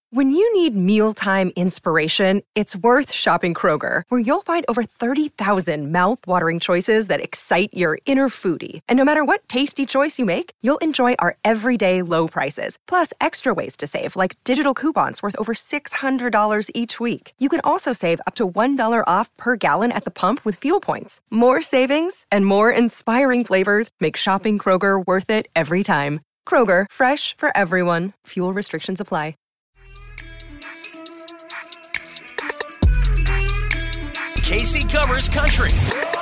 When you need mealtime inspiration, it's worth shopping Kroger, where you'll find over 30,000 mouth-watering choices that excite your inner foodie. And no matter what tasty choice you make, you'll enjoy our everyday low prices, plus extra ways to save, like digital coupons worth over $600 each week. You can also save up to $1 off per gallon at the pump with fuel points. More savings and more inspiring flavors make shopping Kroger worth it every time. Kroger, fresh for everyone. Fuel restrictions apply. Casey covers country.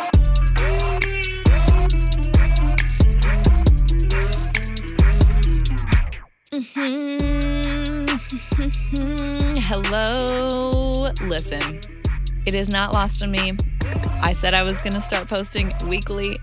Hello. Listen, it is not lost on me. I said I was going to start posting weekly.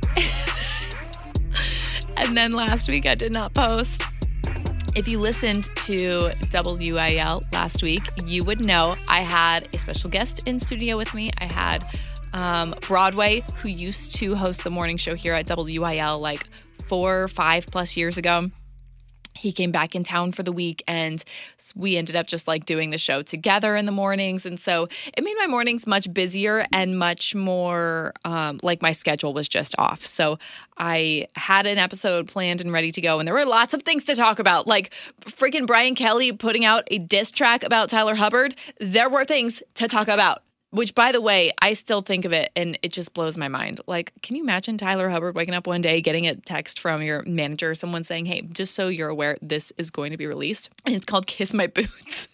And then last week I did not post. If you listened to WIL last week, you would know I had a special guest in studio with me. I had Broadway, who used to host the morning show here at WIL like 4 or 5 plus years ago. He came back in town for the week, and we ended up just like doing the show together in the mornings. And so it made my mornings much busier and much more like my schedule was just off. So I had an episode planned and ready to go, and there were lots of things to talk about, like freaking Brian Kelly putting out a diss track about Tyler Hubbard. There were things to talk about. Which, by the way, I still think of it, and it just blows my mind. Like, can you imagine Tyler Hubbard waking up one day, getting a text from your manager, someone saying, hey, just so you're aware, this is going to be released, and it's called Kiss My Boots.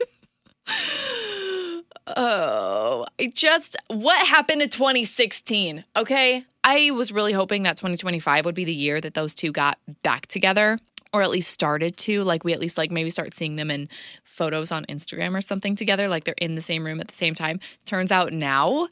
What happened to 2016, okay? I was really hoping that 2025 would be the year that those two got back together, or at least started to, like, we at least, like, maybe start seeing them in photos on Instagram or something together, like they're in the same room at the same time. Turns out now,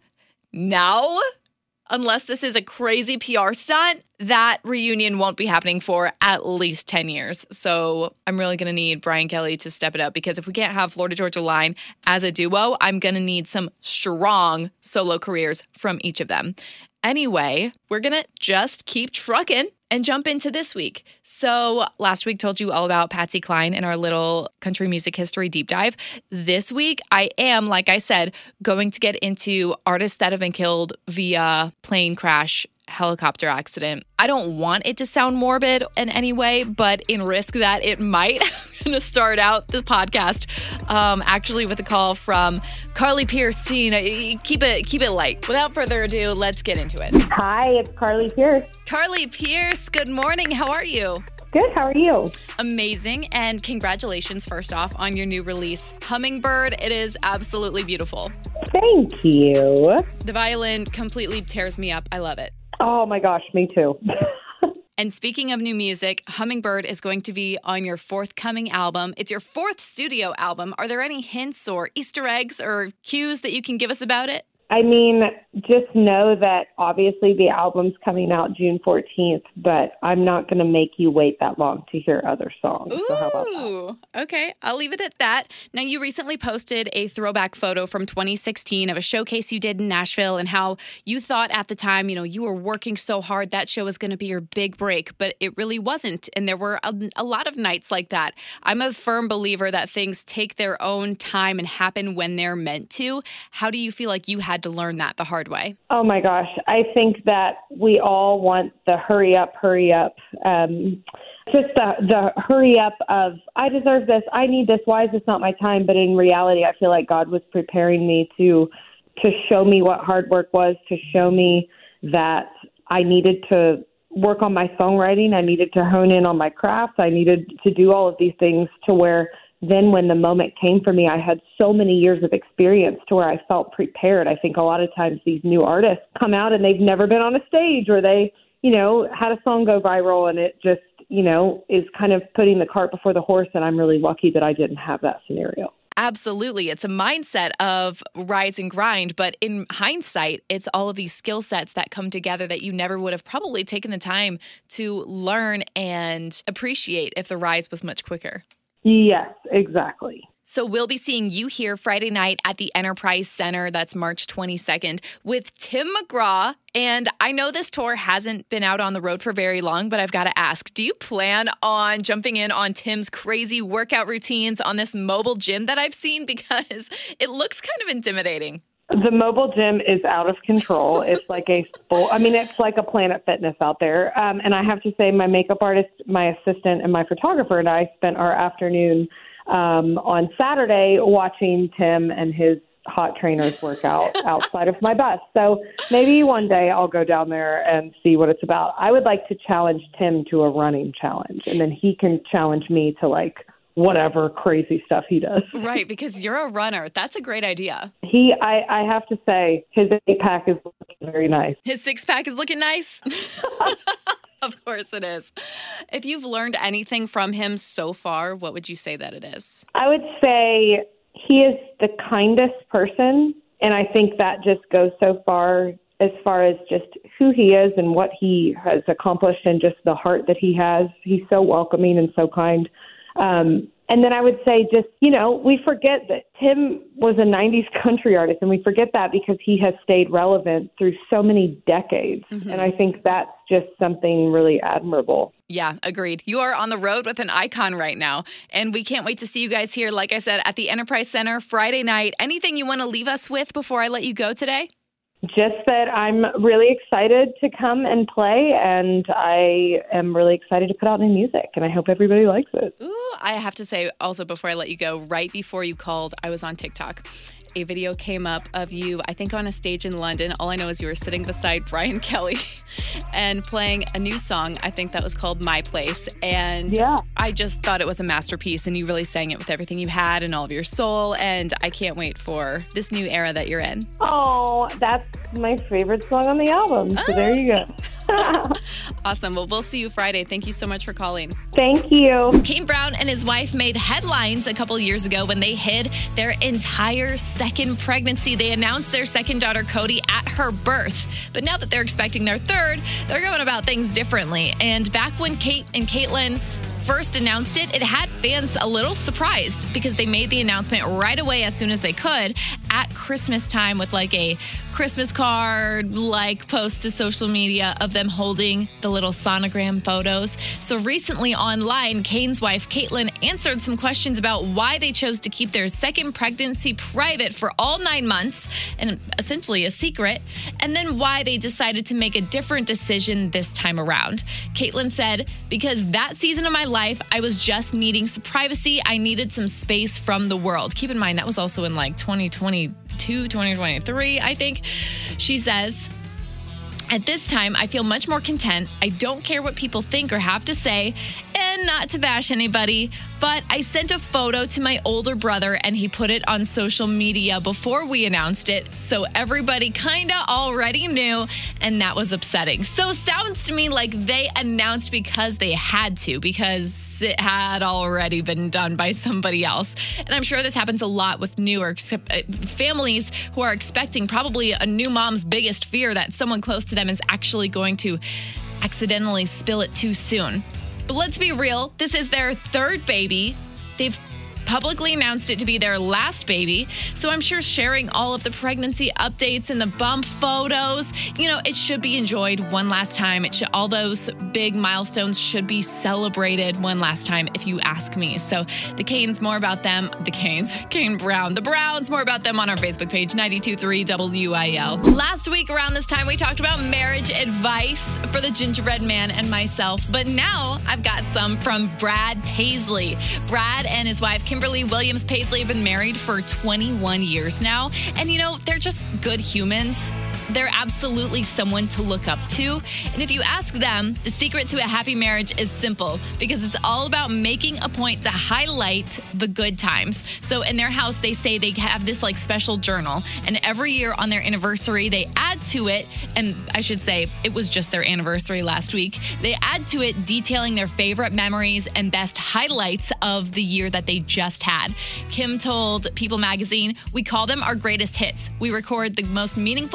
unless this is a crazy PR stunt, that reunion won't be happening for at least 10 years. So I'm really going to need Brian Kelly to step it up, because if we can't have Florida Georgia Line as a duo, I'm going to need some strong solo careers from each of them. Anyway, we're going to just keep trucking and jump into this week. So last week told you all about Patsy Cline and our little country music history deep dive. This week, I am, like I said, going to get into artists that have been killed via plane crash, helicopter accident. I don't want it to sound morbid in any way, but in risk that it might, I'm going to start out the podcast actually with a call from Carly Pierce. Keep it light. Without further ado, let's get into it. Hi, it's Carly Pierce. Carly Pierce, good morning. How are you? Good, how are you? Amazing, and congratulations first off on your new release, Hummingbird. It is absolutely beautiful. Thank you. The violin completely tears me up. I love it. Oh my gosh, me too. And speaking of new music, Hummingbird is going to be on your forthcoming album. It's your 4th studio album. Are there any hints or Easter eggs or cues that you can give us about it? I mean, just know that obviously the album's coming out June 14th, but I'm not going to make you wait that long to hear other songs. Ooh, so how about that? Okay. I'll leave it at that. Now, you recently posted a throwback photo from 2016 of a showcase you did in Nashville, and how you thought at the time, you were working so hard that show was going to be your big break, but it really wasn't. And there were a lot of nights like that. I'm a firm believer that things take their own time and happen when they're meant to. How do you feel like you had to learn that the hard way? Oh my gosh. I think that we all want the hurry up. Just the hurry up of, I deserve this, I need this, why is this not my time? But in reality, I feel like God was preparing me to show me what hard work was, to show me that I needed to work on my songwriting, I needed to hone in on my craft, I needed to do all of these things to where then when the moment came for me, I had so many years of experience to where I felt prepared. I think a lot of times these new artists come out and they've never been on a stage, or they, had a song go viral, and it just, is kind of putting the cart before the horse. And I'm really lucky that I didn't have that scenario. Absolutely. It's a mindset of rise and grind, but in hindsight, it's all of these skill sets that come together that you never would have probably taken the time to learn and appreciate if the rise was much quicker. Yes, exactly. So we'll be seeing You Here Friday night at the Enterprise Center. That's March 22nd with Tim McGraw. And I know this tour hasn't been out on the road for very long, but I've got to ask, do you plan on jumping in on Tim's crazy workout routines on this mobile gym that I've seen? Because it looks kind of intimidating. The mobile gym is out of control. It's like it's like a Planet Fitness out there. And I have to say my makeup artist, my assistant, and my photographer and I spent our afternoon on Saturday watching Tim and his hot trainers work out outside of my bus. So maybe one day I'll go down there and see what it's about. I would like to challenge Tim to a running challenge, and then he can challenge me to whatever crazy stuff he does. Right, because you're a runner. That's a great idea. I have to say, his 8-pack is looking very nice. His 6-pack is looking nice? Of course it is. If you've learned anything from him so far, what would you say that it is? I would say he is the kindest person, and I think that just goes so far as just who he is and what he has accomplished and just the heart that he has. He's so welcoming and so kind. And then I would say just, we forget that Tim was a 90s country artist, and we forget that because he has stayed relevant through so many decades. Mm-hmm. And I think that's just something really admirable. Yeah, agreed. You are on the road with an icon right now, and we can't wait to see you guys here, like I said, at the Enterprise Center Friday night. Anything you want to leave us with before I let you go today? Just that I'm really excited to come and play, and I am really excited to put out new music, and I hope everybody likes it. Ooh, I have to say also before I let you go, right before you called, I was on TikTok. A video came up of you, I think on a stage in London. All I know is you were sitting beside Brian Kelly and playing a new song. I think that was called My Place. And yeah. I just thought it was a masterpiece, and you really sang it with everything you had and all of your soul. And I can't wait for this new era that you're in. Oh, that's my favorite song on the album. So there you go. Awesome. Well, we'll see you Friday. Thank you so much for calling. Thank you. Kane Brown and his wife made headlines a couple years ago when they hid their entire second pregnancy. They announced their second daughter, Cody, at her birth. But now that they're expecting their third, they're going about things differently. And back when Kate and Caitlin first announced it, it had fans a little surprised because they made the announcement right away as soon as they could at Christmas time with a Christmas card post to social media of them holding the little sonogram photos. So recently online, Kane's wife Caitlin answered some questions about why they chose to keep their second pregnancy private for all 9 months and essentially a secret, and then why they decided to make a different decision this time around. Caitlin said, "Because that season of my life, I was just needing some privacy. I needed some space from the world." Keep in mind, that was also in 2022, 2023, I think. She says, "At this time, I feel much more content. I don't care what people think or have to say, and not to bash anybody, but I sent a photo to my older brother and he put it on social media before we announced it. So everybody kind of already knew, and that was upsetting." So sounds to me like they announced because they had to, because it had already been done by somebody else. And I'm sure this happens a lot with newer families who are expecting probably a new mom's biggest fear that someone close to them is actually going to accidentally spill it too soon. But let's be real, this is their third baby. They've publicly announced it to be their last baby. So I'm sure sharing all of the pregnancy updates and the bump photos, it should be enjoyed one last time. All those big milestones should be celebrated one last time, if you ask me. So the Canes, more about them. The Canes, Kane Brown. The Browns, more about them on our Facebook page, 92.3 WIL. Last week around this time, we talked about marriage advice for the gingerbread man and myself. But now I've got some from Brad Paisley. Brad and his wife, Kimberly Williams Paisley, have been married for 21 years now. And, they're just good humans. They're absolutely someone to look up to. And if you ask them, the secret to a happy marriage is simple, because it's all about making a point to highlight the good times. So in their house, they say they have this special journal, and every year on their anniversary, they add to it, and I should say it was just their anniversary last week, they add to it detailing their favorite memories and best highlights of the year that they just had. Kim told People magazine, "We call them our greatest hits. We record the most meaningful moments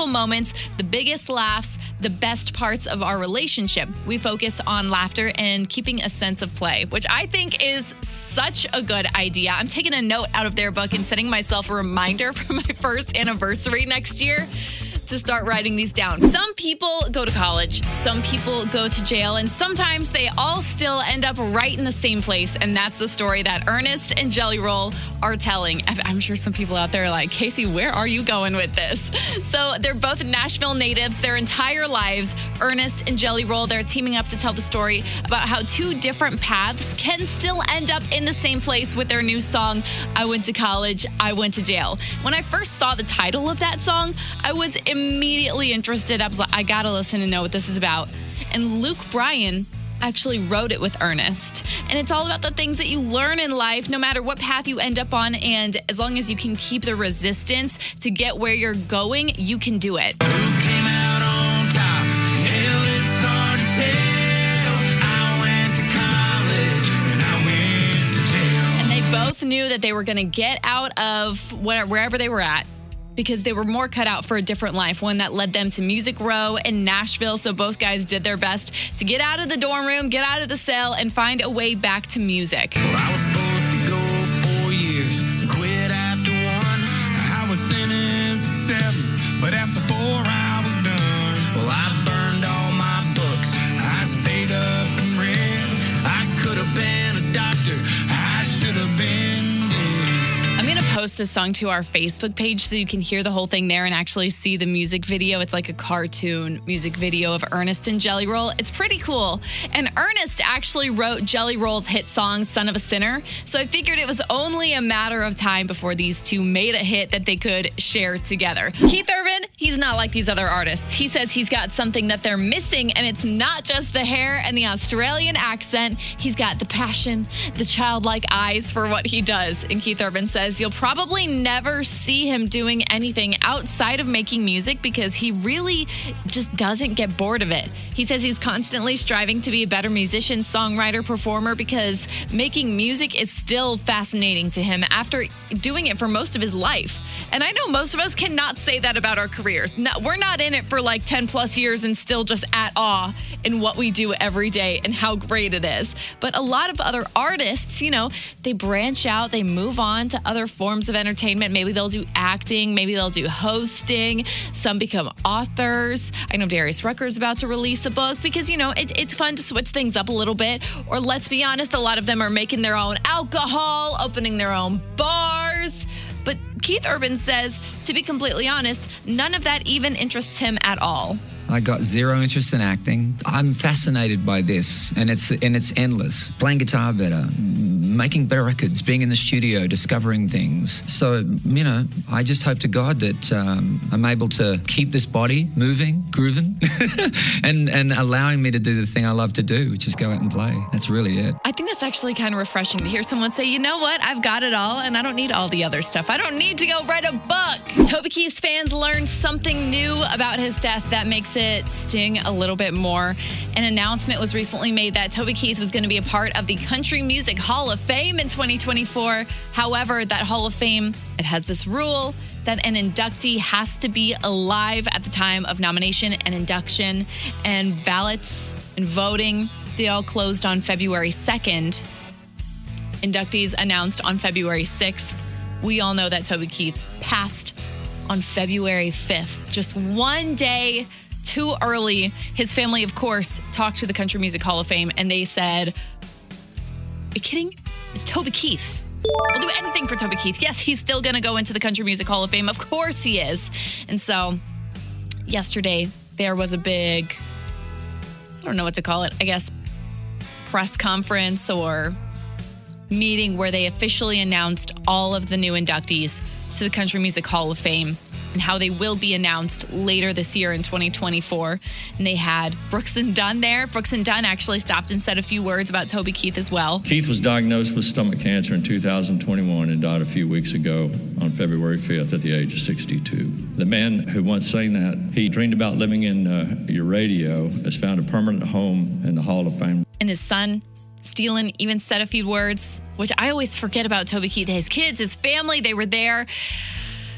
moments, the biggest laughs, the best parts of our relationship. We focus on laughter and keeping a sense of play, which I think is such a good idea. I'm taking a note out of their book and setting myself a reminder for my first anniversary next year to start writing these down. Some people go to college, some people go to jail, and sometimes they all still end up right in the same place. And that's the story that Ernest and Jelly Roll are telling. I'm sure some people out there are like, Casey, where are you going with this? So they're both Nashville natives their entire lives. Ernest and Jelly Roll, they're teaming up to tell the story about how two different paths can still end up in the same place with their new song, I Went to College, I Went to Jail. When I first saw the title of that song, I was immediately interested. I was like, I gotta listen and know what this is about. And Luke Bryan actually wrote it with Ernest. And it's all about the things that you learn in life, no matter what path you end up on. And as long as you can keep the resistance to get where you're going, you can do it. Who came out on top? Hell, it's hard to tell. I went to college and I went to jail. And they both knew that they were going to get out of wherever they were at, because they were more cut out for a different life, one that led them to Music Row in Nashville. So both guys did their best to get out of the dorm room, get out of the cell, and find a way back to music. Well, I was supposed to go 4 years and quit after 1. I was sentenced to 7, but after 4 I was done. Well, I burned all my books. I stayed up and read. I could have been a doctor. I should have been I'm going to post this song to our Facebook page so you can hear the whole thing there and actually see the music video. It's like a cartoon music video of Ernest and Jelly Roll. It's pretty cool. And Ernest actually wrote Jelly Roll's hit song, Son of a Sinner. So I figured it was only a matter of time before these two made a hit that they could share together. Keith Urban, he's not like these other artists. He says he's got something that they're missing, and it's not just the hair and the Australian accent. He's got the passion, the childlike eyes for what he does. And Keith Urban says you'll probably never see him doing anything outside of making music because he really just doesn't get bored of it. He says he's constantly striving to be a better musician, songwriter, performer because making music is still fascinating to him after doing it for most of his life. And I know most of us cannot say that about our careers. No, we're not in it for like 10 plus years and still just at awe in what we do every day and how great it is. But a lot of other artists, you know, they branch out, they move on to other forms of entertainment. Maybe they'll do acting, maybe they'll do hosting. Some become authors. I know Darius Rucker's about to release a book because, you know, it's fun to switch things up a little bit. Or let's be honest, a lot of them are making their own alcohol, opening their own bars. But Keith Urban says, to be completely honest, none of that even interests him at all. I got zero interest in acting. I'm fascinated by this, and it's endless. Playing guitar better, making better records, being in the studio, discovering things. So, you know, I just hope to God that I'm able to keep this body moving, grooving, and allowing me to do the thing I love to do, which is go out and play. That's really it. I think that's actually kind of refreshing to hear someone say, you know what, I've got it all, and I don't need all the other stuff. I don't need to go write a book. Toby Keith's fans learned something new about his death that makes it sting a little bit more. An announcement was recently made that Toby Keith was going to be a part of the Country Music Hall of Fame in 2024. However, that Hall of Fame, it has this rule that an inductee has to be alive at the time of nomination and induction, and ballots and voting, they all closed on February 2nd. Inductees announced on February 6th. We all know that Toby Keith passed on February 5th, just one day too early. His family, of course, talked to the Country Music Hall of Fame, and they said, are you kidding? It's Toby Keith. We'll do anything for Toby Keith. Yes, he's still going to go into the Country Music Hall of Fame. Of course he is. And so yesterday, there was a big, I don't know what to call it, I guess, press conference or meeting where they officially announced all of the new inductees to the Country Music Hall of Fame and how they will be announced later this year in 2024. And they had Brooks and Dunn there. Brooks and Dunn actually stopped and said a few words about Toby Keith as well. Keith was diagnosed with stomach cancer in 2021 and died a few weeks ago on February 5th at the age of 62. The man who once sang that, he dreamed about living in your radio, has found a permanent home in the Hall of Fame. And his son, Steelan, even said a few words, which I always forget about Toby Keith. His kids, his family, they were there.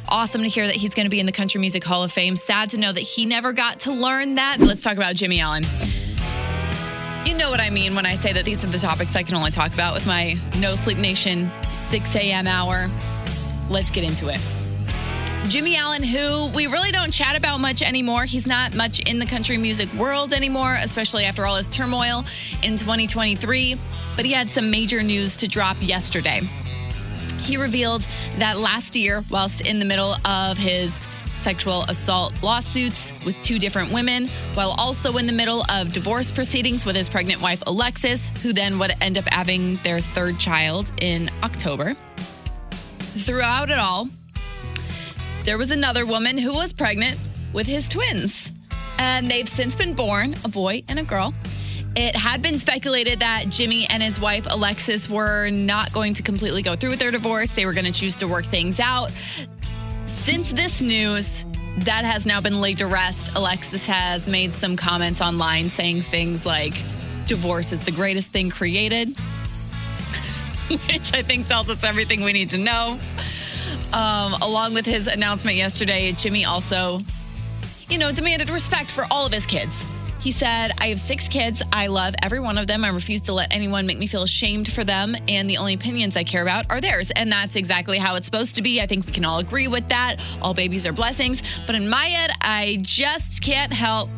Awesome to hear that he's going to be in the Country Music Hall of Fame. Sad to know that he never got to learn that. Let's talk about Jimmy Allen. You know what I mean when I say that these are the topics I can only talk about with my No Sleep Nation 6 a.m. hour. Let's get into it. Jimmy Allen, who we really don't chat about much anymore. He's not much in the country music world anymore, especially after all his turmoil in 2023. But he had some major news to drop yesterday. He revealed that last year, whilst in the middle of his sexual assault lawsuits with 2 different women, while also in the middle of divorce proceedings with his pregnant wife, Alexis, who then would end up having their 3rd child in October. Throughout it all, there was another woman who was pregnant with his twins, and they've since been born, a boy and a girl. It had been speculated that Jimmy and his wife, Alexis, were not going to completely go through with their divorce. They were going to choose to work things out. Since this news, that has now been laid to rest. Alexis has made some comments online saying things like, divorce is the greatest thing created, which I think tells us everything we need to know. Along with his announcement yesterday, Jimmy also, demanded respect for all of his kids. He said, I have 6 kids. I love every one of them. I refuse to let anyone make me feel ashamed for them. And the only opinions I care about are theirs. And that's exactly how it's supposed to be. I think we can all agree with that. All babies are blessings. But in my head, I just can't help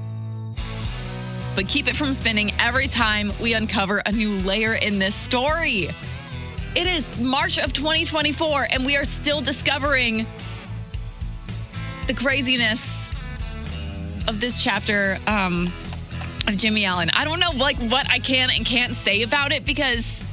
but keep it from spinning every time we uncover a new layer in this story. It is March of 2024, and we are still discovering the craziness of this chapter of Jimmy Allen. I don't know what I can and can't say about it because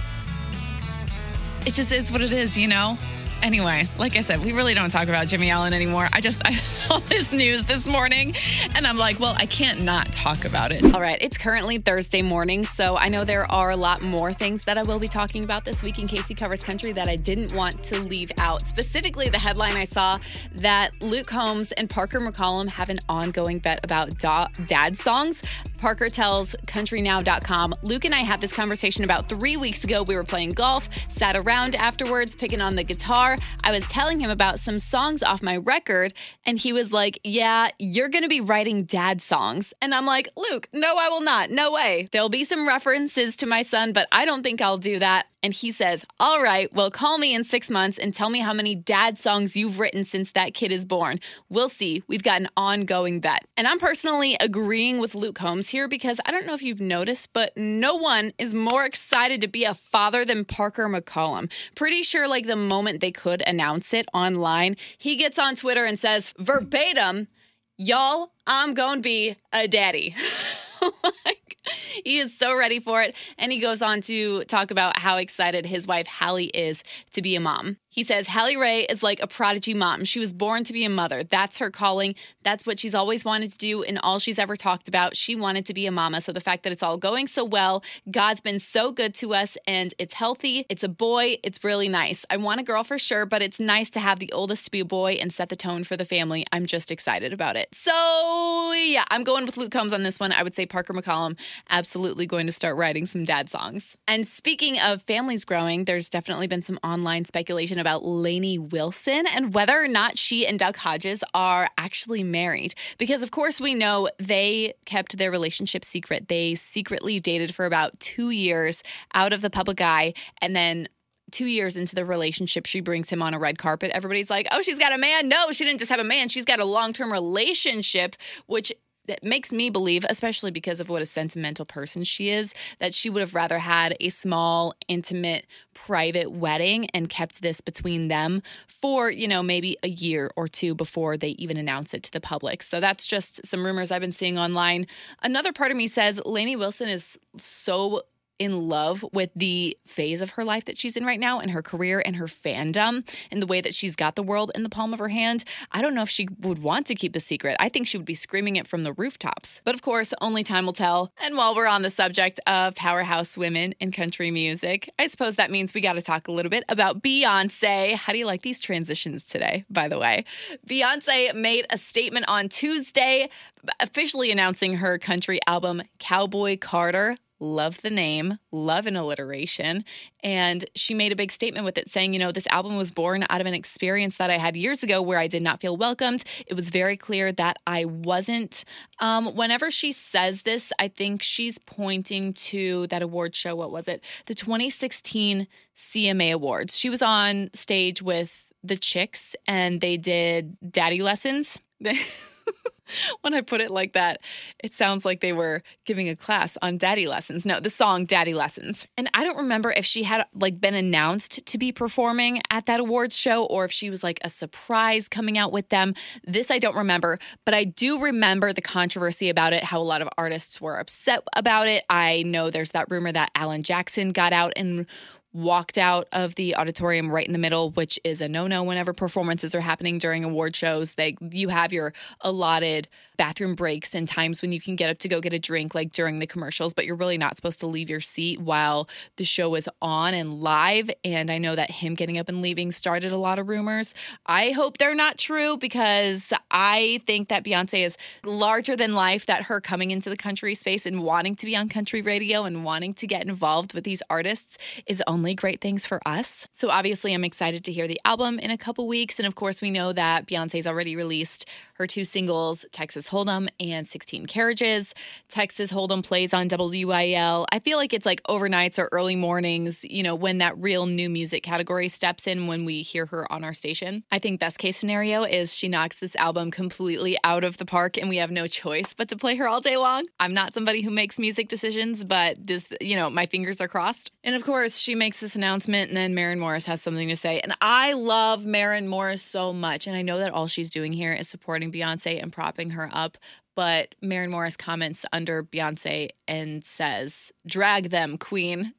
it just is what it is, Anyway, like I said, we really don't talk about Jimmy Allen anymore. I saw this news this morning and I'm like, well, I can't not talk about it. All right, it's currently Thursday morning, so I know there are a lot more things that I will be talking about this week in Casey Covers Country that I didn't want to leave out. Specifically, the headline I saw that Luke Combs and Parker McCollum have an ongoing bet about dad songs. Parker tells countrynow.com, Luke and I had this conversation about 3 weeks ago. We were playing golf, sat around afterwards, picking on the guitar. I was telling him about some songs off my record, and he was like, yeah, you're going to be writing dad songs. And I'm like, Luke, no, I will not. No way. There'll be some references to my son, but I don't think I'll do that. And he says, all right, well, call me in 6 months and tell me how many dad songs you've written since that kid is born. We'll see. We've got an ongoing bet. And I'm personally agreeing with Luke Combs here because I don't know if you've noticed, but no one is more excited to be a father than Parker McCollum. Pretty sure like the moment they could announce it online, he gets on Twitter and says verbatim, y'all, I'm gonna be a daddy. He is so ready for it. And he goes on to talk about how excited his wife, Hallie, is to be a mom. He says, Hallie Ray is like a prodigy mom. She was born to be a mother. That's her calling. That's what she's always wanted to do and all she's ever talked about. She wanted to be a mama. So the fact that it's all going so well, God's been so good to us and it's healthy. It's a boy. It's really nice. I want a girl for sure, but it's nice to have the oldest to be a boy and set the tone for the family. I'm just excited about it. So yeah, I'm going with Luke Combs on this one. I would say Parker McCollum absolutely going to start writing some dad songs. And speaking of families growing, there's definitely been some online speculation about Lainey Wilson and whether or not she and Doug Hodges are actually married. Because of course we know they kept their relationship secret. They secretly dated for about 2 years out of the public eye, and then 2 years into the relationship, she brings him on a red carpet. Everybody's like, oh, she's got a man. No, she didn't just have a man. She's got a long-term relationship, which that makes me believe, especially because of what a sentimental person she is, that she would have rather had a small, intimate, private wedding and kept this between them for, maybe a year or two before they even announce it to the public. So that's just some rumors I've been seeing online. Another part of me says Lainey Wilson is so in love with the phase of her life that she's in right now and her career and her fandom and the way that she's got the world in the palm of her hand. I don't know if she would want to keep the secret. I think she would be screaming it from the rooftops. But of course, only time will tell. And while we're on the subject of powerhouse women in country music, I suppose that means we got to talk a little bit about Beyonce. How do you like these transitions today, by the way? Beyonce made a statement on Tuesday, officially announcing her country album, Cowboy Carter, Love the name, love an alliteration. And she made a big statement with it saying, this album was born out of an experience that I had years ago where I did not feel welcomed. It was very clear that I wasn't. Whenever she says this, I think she's pointing to that award show. What was it? The 2016 CMA Awards. She was on stage with the Chicks and they did Daddy Lessons. When I put it like that, it sounds like they were giving a class on Daddy Lessons. No, the song Daddy Lessons. And I don't remember if she had been announced to be performing at that awards show or if she was a surprise coming out with them. This I don't remember, but I do remember the controversy about it, how a lot of artists were upset about it. I know there's that rumor that Alan Jackson got out and walked out of the auditorium right in the middle, which is a no-no whenever performances are happening during award shows. You have your allotted bathroom breaks and times when you can get up to go get a drink, like during the commercials, but you're really not supposed to leave your seat while the show is on and live. And I know that him getting up and leaving started a lot of rumors. I hope they're not true because I think that Beyonce is larger than life, that her coming into the country space and wanting to be on country radio and wanting to get involved with these artists is only great things for us. So obviously I'm excited to hear the album in a couple weeks. And of course we know that Beyonce's already released her 2 singles, Texas Hold'em and 16 Carriages. Texas Hold'em plays on WIL. I feel like it's overnights or early mornings, when that real new music category steps in when we hear her on our station. I think best case scenario is she knocks this album completely out of the park and we have no choice but to play her all day long. I'm not somebody who makes music decisions, but this, my fingers are crossed. And of course, she makes this announcement and then Maren Morris has something to say. And I love Maren Morris so much. And I know that all she's doing here is supporting Beyonce and propping her up. But Maren Morris comments under Beyonce and says, "Drag them, queen."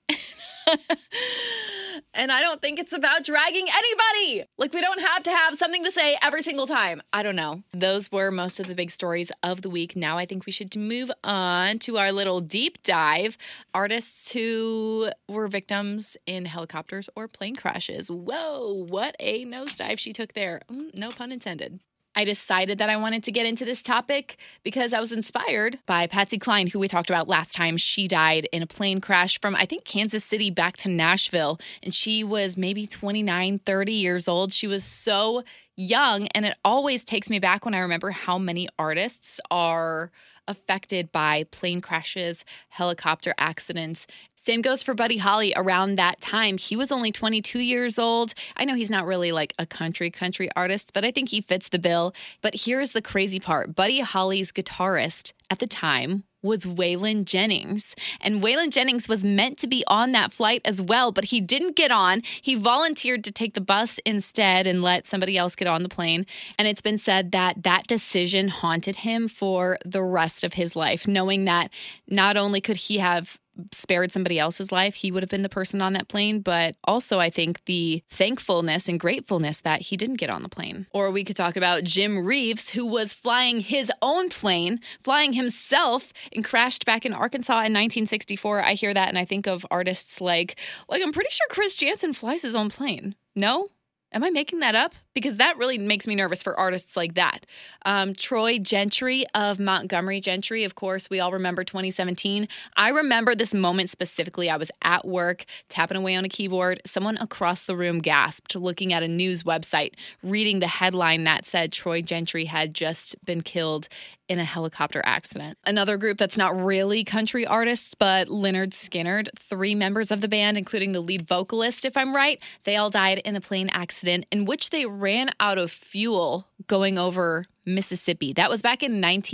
And I don't think it's about dragging anybody. We don't have to have something to say every single time. I don't know. Those were most of the big stories of the week. Now I think we should move on to our little deep dive. Artists who were victims in helicopters or plane crashes. Whoa, what a nosedive she took there. No pun intended. I decided that I wanted to get into this topic because I was inspired by Patsy Cline, who we talked about last time. She died in a plane crash from, I think, Kansas City back to Nashville. And she was maybe 29, 30 years old. She was so young. And it always takes me back when I remember how many artists are affected by plane crashes, helicopter accidents. Same goes for Buddy Holly. Around that time, he was only 22 years old. I know he's not really a country artist, but I think he fits the bill. But here's the crazy part. Buddy Holly's guitarist at the time was Waylon Jennings. And Waylon Jennings was meant to be on that flight as well, but he didn't get on. He volunteered to take the bus instead and let somebody else get on the plane. And it's been said that that decision haunted him for the rest of his life, knowing that not only could he have spared somebody else's life, he would have been the person on that plane, but also I think the thankfulness and gratefulness that he didn't get on the plane. Or we could talk about Jim Reeves, who was flying his own plane, flying himself, and crashed back in Arkansas in 1964. I hear that and I think of artists like I'm pretty sure Chris Janson flies his own plane. No? Am I making that up? Because that really makes me nervous for artists like that. Troy Gentry of Montgomery Gentry, of course, we all remember 2017. I remember this moment specifically. I was at work, tapping away on a keyboard. Someone across the room gasped, looking at a news website, reading the headline that said Troy Gentry had just been killed in a helicopter accident. Another group that's not really country artists, but Lynyrd Skynyrd, 3 members of the band, including the lead vocalist, if I'm right, they all died in a plane accident in which they ran out of fuel going over Mississippi. That was back in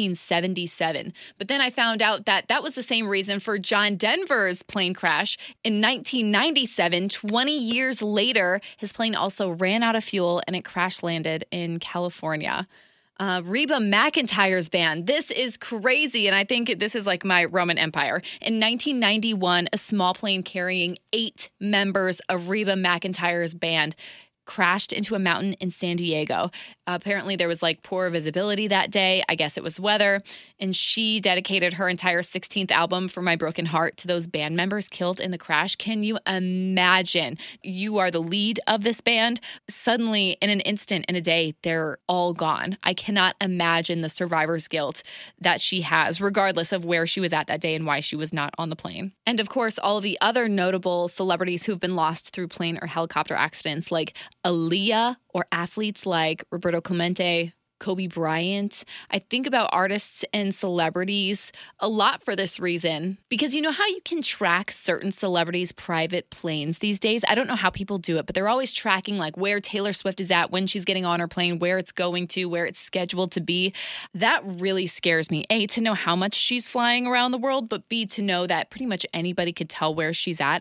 1977. But then I found out that that was the same reason for John Denver's plane crash in 1997. 20 years later, his plane also ran out of fuel and it crash landed in California. Reba McEntire's band. This is crazy, and I think this is like my Roman Empire. In 1991, a small plane carrying 8 members of Reba McEntire's band crashed into a mountain in San Diego. Apparently there was like poor visibility that day. I guess it was weather. And she dedicated her entire 16th album, For My Broken Heart, to those band members killed in the crash. Can you imagine? You are the lead of this band. Suddenly, in an instant, in a day, they're all gone. I cannot imagine the survivor's guilt that she has, regardless of where she was at that day and why she was not on the plane. And of course, all of the other notable celebrities who've been lost through plane or helicopter accidents, like Aaliyah, or athletes like Roberto Clemente, Kobe Bryant. I think about artists and celebrities a lot for this reason, because you know how you can track certain celebrities' private planes these days? I don't know how people do it, but they're always tracking like where Taylor Swift is at, when she's getting on her plane, where it's going to, where it's scheduled to be. That really scares me. A, to know how much she's flying around the world, but B, to know that pretty much anybody could tell where she's at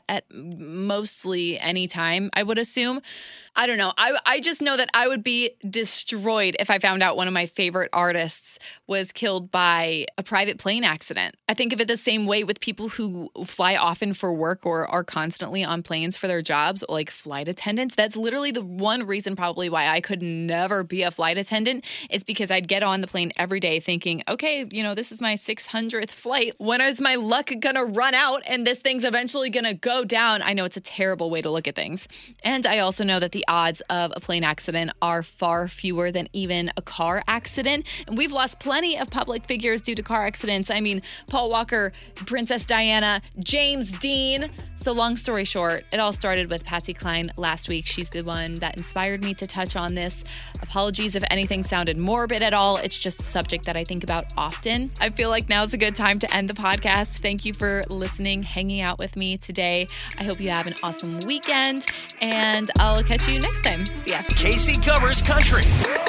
mostly any time, I would assume. I don't know. I just know that I would be destroyed if I found out one of my favorite artists was killed by a private plane accident. I think of it the same way with people who fly often for work or are constantly on planes for their jobs, like flight attendants. That's literally the one reason probably why I could never be a flight attendant, is because I'd get on the plane every day thinking, okay, you know, this is my 600th flight. When is my luck going to run out and this thing's eventually going to go down? I know it's a terrible way to look at things. And I also know that the odds of a plane accident are far fewer than even a car accident. And we've lost plenty of public figures due to car accidents. I mean, Paul Walker, Princess Diana, James Dean. So long story short, it all started with Patsy Cline last week. She's the one that inspired me to touch on this. Apologies if anything sounded morbid at all. It's just a subject that I think about often. I feel like now's a good time to end the podcast. Thank you for listening, hanging out with me today. I hope you have an awesome weekend, and I'll catch you next time. See ya. Casey Covers Country.